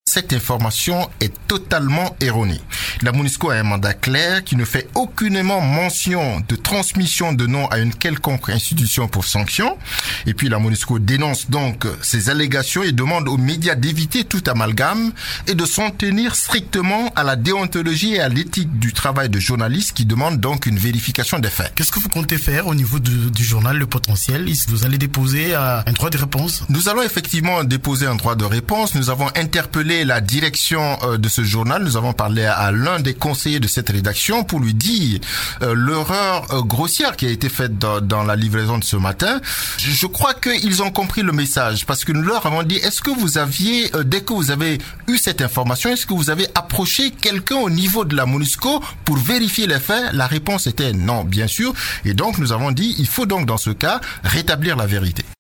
Cette information est totalement erronée. La MONUSCO a un mandat clair qui ne fait aucunement mention de transmission de nom à une quelconque institution pour sanction. Et puis la MONUSCO dénonce donc ces allégations et demande aux médias d'éviter tout amalgame et de s'en tenir strictement à la déontologie et à l'éthique du travail de journaliste qui demande donc une vérification des faits. Qu'est-ce que vous comptez faire au niveau du journal Le Potentiel? Vous allez déposer un droit de réponse? Nous allons effectivement déposer un droit de réponse. Nous avons interpellé la direction de ce journal. Nous avons parlé à l'un des conseillers de cette rédaction pour lui dire l'erreur grossière qui a été faite dans la livraison de ce matin. Je crois qu'ils ont compris le message parce que nous leur avons dit, est-ce que vous aviez, dès que vous avez eu cette information, est-ce que vous avez approché quelqu'un au niveau de la MONUSCO pour vérifier les faits? La réponse était non, bien sûr. Et donc nous avons dit, il faut donc dans ce cas rétablir la vérité.